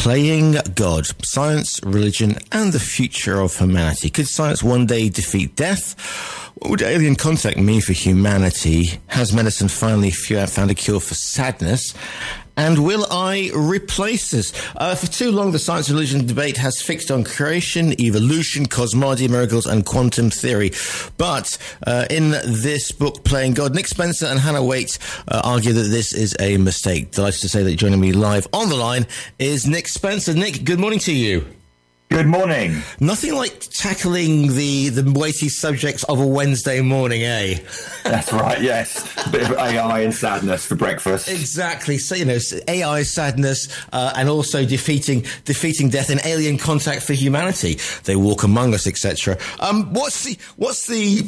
Playing God, Science, Religion, and the Future of Humanity. Could science one day defeat death? What would alien contact mean for humanity? Has medicine finally found a cure for sadness? And will I replace us? For too long, the science and religion debate has fixed on creation, evolution, cosmology, miracles, and quantum theory. But in this book, Playing God, Nick Spencer and Hannah Waite argue that this is a mistake. Delighted to say that joining me live on the line is Nick Spencer. Nick, good morning to you. Good morning. Nothing like tackling the weighty subjects of a Wednesday morning, eh? That's right, yes. A bit of AI and sadness for breakfast. Exactly. So, AI, sadness, and also defeating death and alien contact for humanity. They walk among us, etc. What's the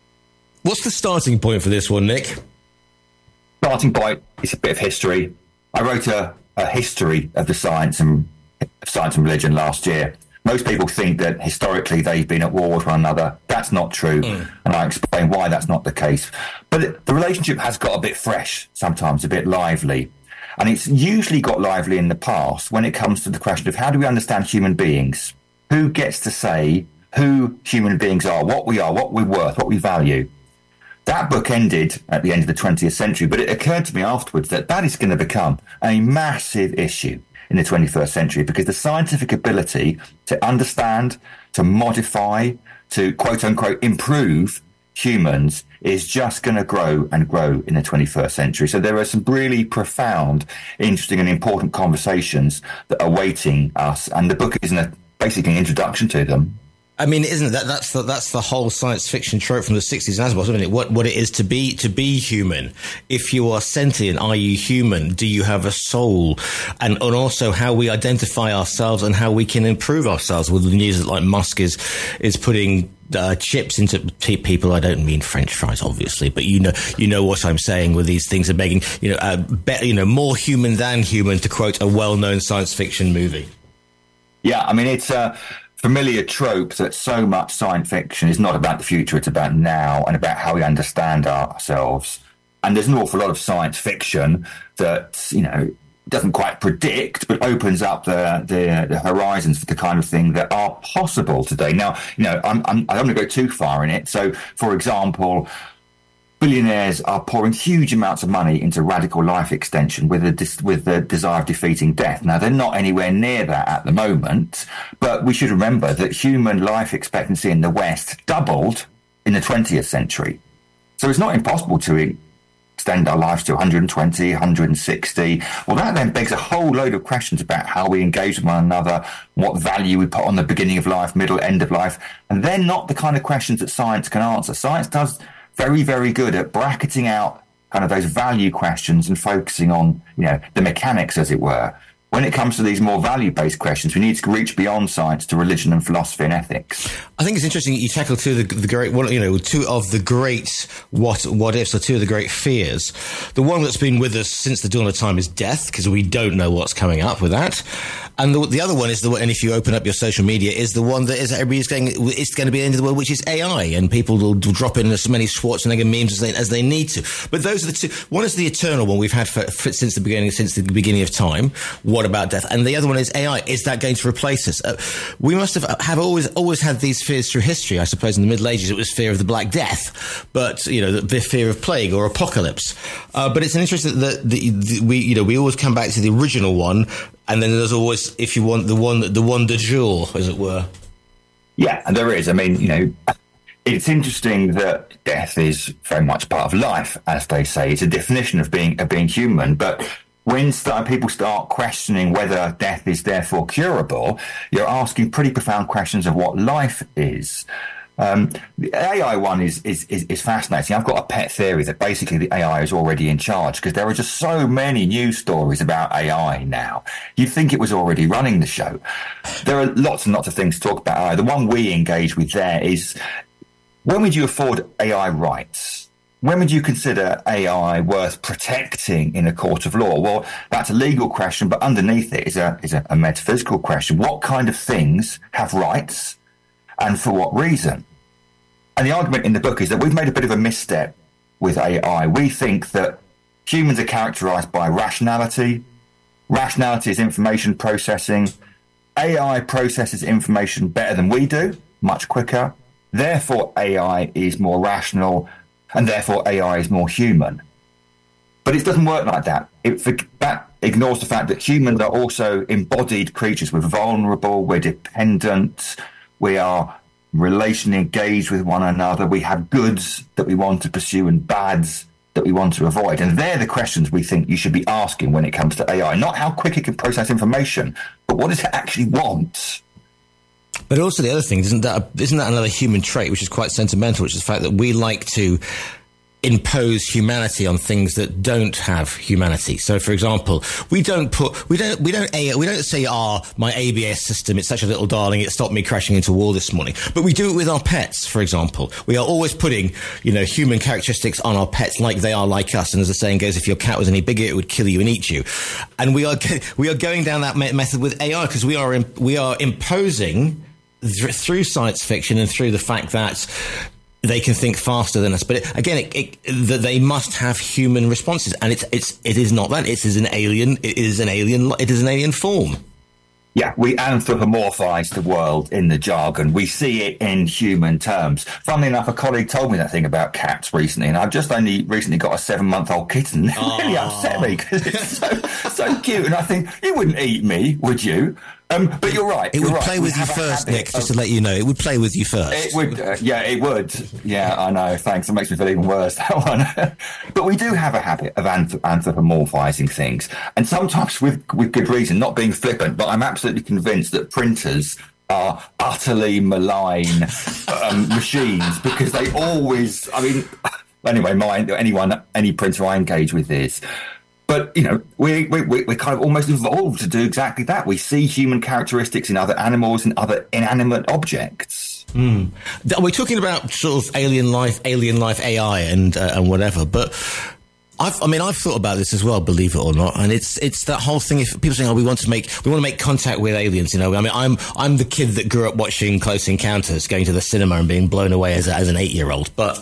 starting point for this one, Nick? Starting point is a bit of history. I wrote a history of the science and religion last year. Most people think that historically they've been at war with one another. That's not true. And I explain why that's not the case. But the relationship has got a bit fresh, sometimes a bit lively. And it's usually got lively in the past when it comes to the question of how do we understand human beings? Who gets to say who human beings are, what we're worth, what we value? That book ended at the end of the 20th century, but it occurred to me afterwards that is going to become a massive issue in the 21st century, because the scientific ability to understand, to modify, to quote unquote improve humans is just going to grow and grow in the 21st century. So there are some really profound, interesting and important conversations that are awaiting us, and the book is basically an introduction to them. I mean, isn't that's the whole science fiction trope from the 60s and as well, isn't it? What it is to be human. If you are sentient, are you human? Do you have a soul? And also how we identify ourselves and how we can improve ourselves. With the news that like Musk is putting chips into people. I don't mean French fries, obviously, but you know what I'm saying with these things are begging, more human than human, to quote a well-known science fiction movie. Yeah, I mean, it's familiar trope that so much science fiction is not about the future, it's about now and about how we understand ourselves. And there's an awful lot of science fiction that, doesn't quite predict, but opens up the horizons for the kind of thing that are possible today. Now, I don't want to go too far in it. So, for example, billionaires are pouring huge amounts of money into radical life extension with the desire of defeating death. Now, they're not anywhere near that at the moment, but we should remember that human life expectancy in the West doubled in the 20th century. So it's not impossible to extend our lives to 120, 160. Well, that then begs a whole load of questions about how we engage with one another, what value we put on the beginning of life, middle, end of life. And they're not the kind of questions that science can answer. Science does very, very good at bracketing out kind of those value questions and focusing on, the mechanics, as it were. When it comes to these more value-based questions, we need to reach beyond science to religion and philosophy and ethics. I think it's interesting you tackle two of the great what ifs, or two of the great fears. The one that's been with us since the dawn of time is death, because we don't know what's coming up with that. And the other one is and if you open up your social media, is the one that is everybody's going, it's going to be the end of the world, which is AI, and people will drop in as many Schwarzenegger memes as they need to. But those are the two. One is the eternal one we've had since the beginning of time. What about death? And the other one is AI. Is that going to replace us? We must have always had these fears through history. I suppose in the Middle Ages it was fear of the Black Death, but the fear of plague or apocalypse. But it's an interesting that we always come back to the original one. And then there's always, if you want, the one de jour, as it were. Yeah, and there is. I mean, it's interesting that death is very much part of life, as they say. It's a definition of being human. But when people start questioning whether death is therefore curable, you're asking pretty profound questions of what life is. The AI one is fascinating. I've got a pet theory that basically the AI is already in charge, because there are just so many news stories about AI now. You'd think it was already running the show. There are lots and lots of things to talk about AI. The one we engage with there is, when would you afford AI rights? When would you consider AI worth protecting in a court of law? Well, that's a legal question, but underneath it is a metaphysical question. What kind of things have rights? And for what reason? And the argument in the book is that we've made a bit of a misstep with AI. We think that humans are characterized by rationality, Rationality is information processing. AI processes information better than we do, much quicker. Therefore, AI is more rational, and therefore AI is more human. But it doesn't work like that. That ignores the fact that humans are also embodied creatures. We're vulnerable, we're dependent, we are relationally engaged with one another. We have goods that we want to pursue and bads that we want to avoid. And they're the questions we think you should be asking when it comes to AI. Not how quick it can process information, but what does it actually want? But also the other thing, isn't that another human trait, which is quite sentimental, which is the fact that we like to impose humanity on things that don't have humanity. So, for example, we don't say, my ABS system, it's such a little darling, it stopped me crashing into a wall this morning. But we do it with our pets, for example. We are always putting, human characteristics on our pets like they are like us. And as the saying goes, if your cat was any bigger, it would kill you and eat you. And we are going down that method with AI because we are imposing through science fiction and through the fact that they can think faster than us, but that they must have human responses, and it is not that. It is an alien form. Yeah, we anthropomorphize the world in the jargon. We see it in human terms. Funnily enough, a colleague told me that thing about cats recently, and I've just only recently got a 7-month-old kitten. It really upset me because it's so cute, and I think, you wouldn't eat me, would you? But you're right. It would play with you first, Nick, just to let you know. It would play with you first. It would, it would. Yeah, I know. Thanks. It makes me feel even worse, that one. But we do have a habit of anthropomorphizing things. And sometimes with good reason, not being flippant, but I'm absolutely convinced that printers are utterly malign machines because they always, anyway, any printer I engage with is. But, we're kind of almost evolved to do exactly that. We see human characteristics in other animals and other inanimate objects. Mm. We're talking about sort of alien life AI and whatever. But I've thought about this as well, believe it or not. And it's that whole thing. If people saying, we want to make contact with aliens, I'm the kid that grew up watching Close Encounters, going to the cinema and being blown away as an 8-year-old. But,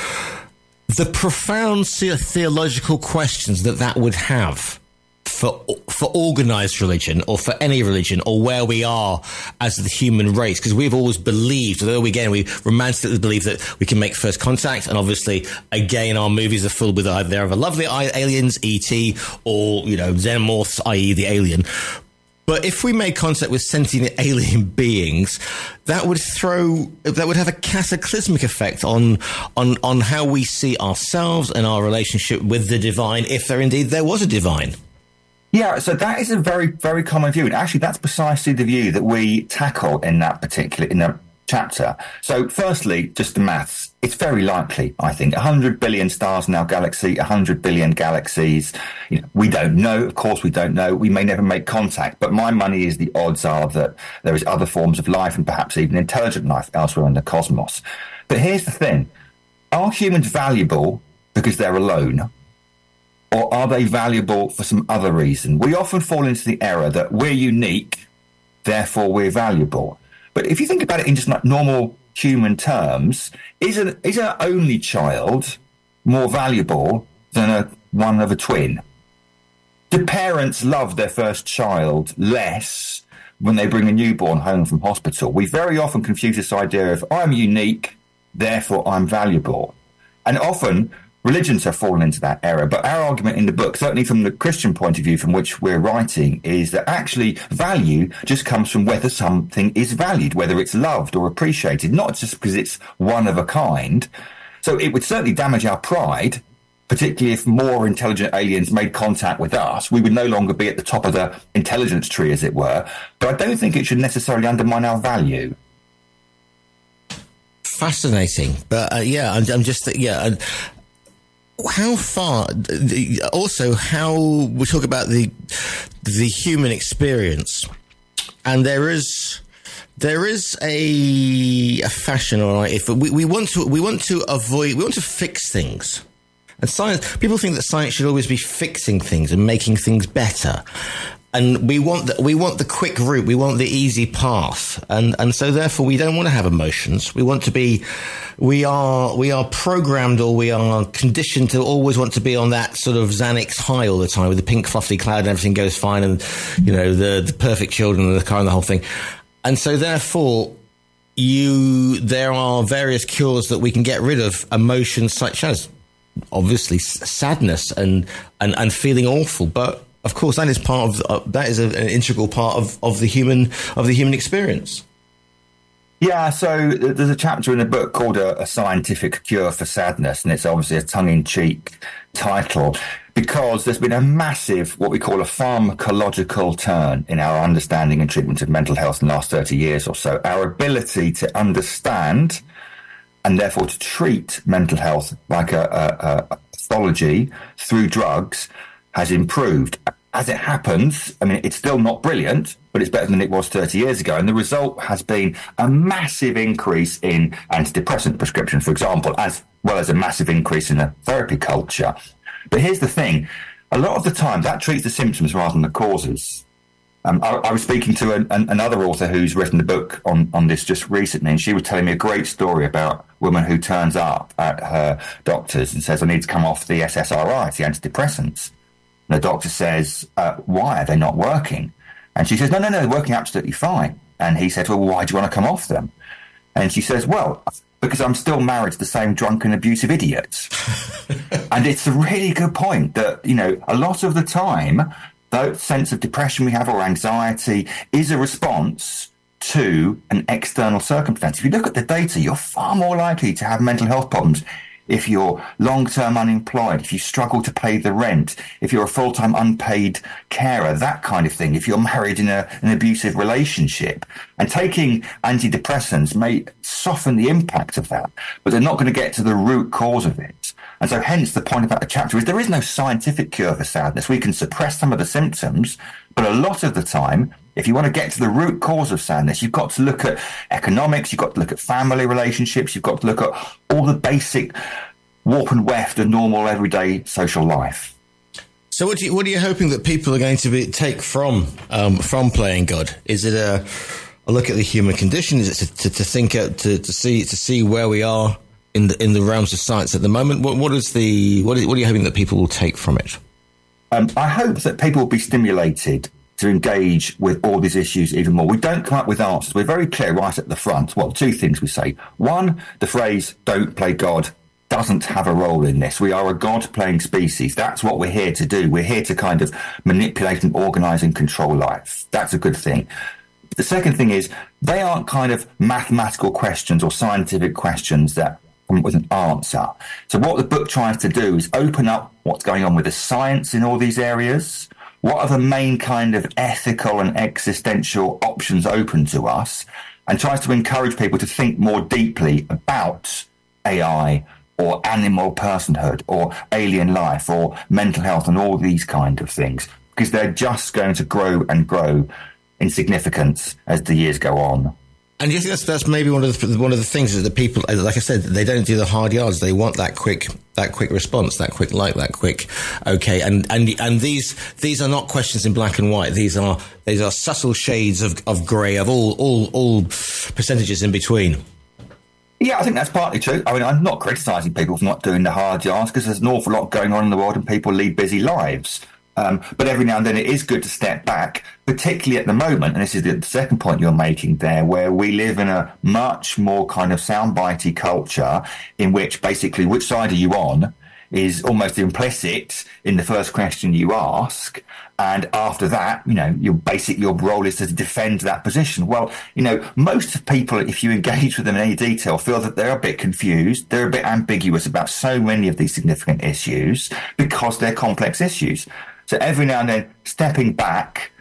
the profound theological questions that would have for organized religion or for any religion or where we are as the human race, because we've always believed, although we romantically believe that we can make first contact, and obviously again our movies are full with either of lovely aliens, E.T., or xenomorphs, i.e. the alien. But if we made contact with sentient alien beings, that would have a cataclysmic effect on how we see ourselves and our relationship with the divine, if there was a divine. Yeah, so that is a very, very common view. And actually, that's precisely the view that we tackle in that chapter. So firstly, just the maths. It's very likely, I think, 100 billion stars in our galaxy, 100 billion galaxies. We don't know. Of course, we don't know. We may never make contact. But my money is the odds are that there is other forms of life and perhaps even intelligent life elsewhere in the cosmos. But here's the thing. Are humans valuable because they're alone? Or are they valuable for some other reason? We often fall into the error that we're unique, therefore we're valuable. But if you think about it in just like normal human terms, is an only child more valuable than one of a twin? Do parents love their first child less when they bring a newborn home from hospital? We very often confuse this idea of I'm unique, therefore I'm valuable. And often religions have fallen into that error. But our argument in the book, certainly from the Christian point of view from which we're writing, is that actually value just comes from whether something is valued, whether it's loved or appreciated, not just because it's one of a kind. So it would certainly damage our pride, particularly if more intelligent aliens made contact with us. We would no longer be at the top of the intelligence tree, as it were. But I don't think it should necessarily undermine our value. Fascinating. But I'm just... How far? Also, how we talk about the human experience, and there is a fashion, or if we want to fix things, and science. People think that science should always be fixing things and making things better, And we want the quick route. We want the easy path. And so therefore we don't want to have emotions. We are programmed, or we are conditioned to always want to be on that sort of Xanax high all the time, with the pink fluffy cloud and everything goes fine, and, the perfect children and the car and the whole thing. And so therefore there are various cures that we can get rid of emotions such as obviously sadness and feeling awful. But of course, that is an integral part of the human experience. Yeah, so there's a chapter in the book called A Scientific Cure for Sadness, and it's obviously a tongue-in-cheek title because there's been a massive, what we call a pharmacological turn in our understanding and treatment of mental health in the last 30 years or so. Our ability to understand and therefore to treat mental health like a pathology through drugs has improved. As it happens, I mean, it's still not brilliant, but it's better than it was 30 years ago. And the result has been a massive increase in antidepressant prescription, for example, as well as a massive increase in the therapy culture. But here's the thing. A lot of the time, that treats the symptoms rather than the causes. I was speaking to another author who's written a book on this just recently, and she was telling me a great story about a woman who turns up at her doctor's and says, I need to come off the SSRIs, the antidepressants. And the doctor says, why are they not working? And she says, no, they're working absolutely fine. And he said, well, why do you want to come off them? And she says, well, because I'm still married to the same drunken, abusive idiots. And it's a really good point that, a lot of the time, that sense of depression we have or anxiety is a response to an external circumstance. If you look at the data, you're far more likely to have mental health problems if you're long-term unemployed, if you struggle to pay the rent, if you're a full-time unpaid carer, that kind of thing, if you're married in an abusive relationship. And taking antidepressants may soften the impact of that, but they're not going to get to the root cause of it. And so hence the point about the chapter is there is no scientific cure for sadness. We can suppress some of the symptoms, but a lot of the time, if you want to get to the root cause of sadness, you've got to look at economics, you've got to look at family relationships, you've got to look at all the basic warp and weft of normal everyday social life. So what are you hoping that people are going to take from playing God? Is it a look at the human condition? Is it to think to see where we are in the realms of science at the moment? What are you hoping that people will take from it? I hope that people will be stimulated to engage with all these issues even more. We don't come up with answers. We're very clear right at the front. Well, two things we say. One, the phrase, don't play God, doesn't have a role in this. We are a God-playing species. That's what we're here to do. We're here to kind of manipulate and organise and control life. That's a good thing. The second thing is they aren't kind of mathematical questions or scientific questions that come up with an answer. So what the book tries to do is open up what's going on with the science in all these areas. What are the main kind of ethical and existential options open to us, and tries to encourage people to think more deeply about AI or animal personhood or alien life or mental health and all these kind of things, because they're just going to grow and grow in significance as the years go on. And you think that's maybe one of the things is that people, like I said, they don't do the hard yards. They want that quick response, that quick like, that quick okay. And these are not questions in black and white. These are subtle shades of grey, of all percentages in between. Yeah, I think that's partly true. I mean, I'm not criticising people for not doing the hard yards, because there's an awful lot going on in the world and people lead busy lives. But every now and then it is good to step back, particularly at the moment, and this is the second point you're making there, where we live in a much more kind of soundbitey culture in which basically which side are you on is almost implicit in the first question you ask. And after that, your role is to defend that position. Well, most people, if you engage with them in any detail, feel that they're a bit confused. They're a bit ambiguous about so many of these significant issues because they're complex issues. So every now and then, stepping back,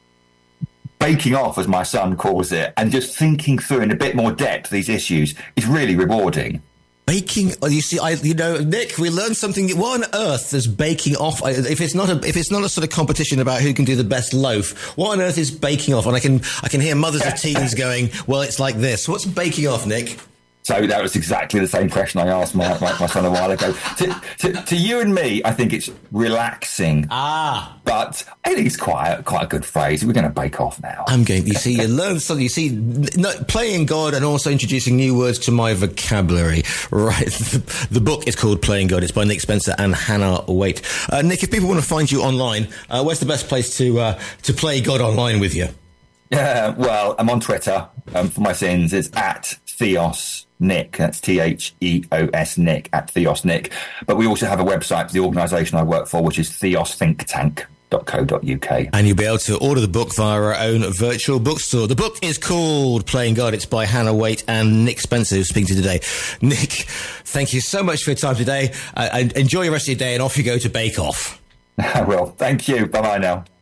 baking off, as my son calls it, and just thinking through in a bit more depth these issues is really rewarding. Baking, you see, Nick, we learned something. What on earth is baking off? If it's not a sort of competition about who can do the best loaf, what on earth is baking off? And I can hear mothers of teens going, well, it's like this. What's baking off, Nick? So that was exactly the same question I asked my son a while ago. To you and me, I think it's relaxing. But I think it's quite a good phrase. We're going to bake off now. You see, you learn something. You see, playing God and also introducing new words to my vocabulary. Right. The book is called Playing God. It's by Nick Spencer and Hannah Waite. Nick, if people want to find you online, where's the best place to play God online with you? Yeah, well, I'm on Twitter for my sins. It's at Theos Nick. That's THEOS Nick, at Theos Nick. But we also have a website for the organisation I work for, which is theosthinktank.co.uk. And you'll be able to order the book via our own virtual bookstore. The book is called Playing God. It's by Hannah Waite and Nick Spencer, who's speaking to today. Nick, thank you so much for your time today. Enjoy the rest of your day, and off you go to Bake Off. I will. Thank you. Bye-bye now.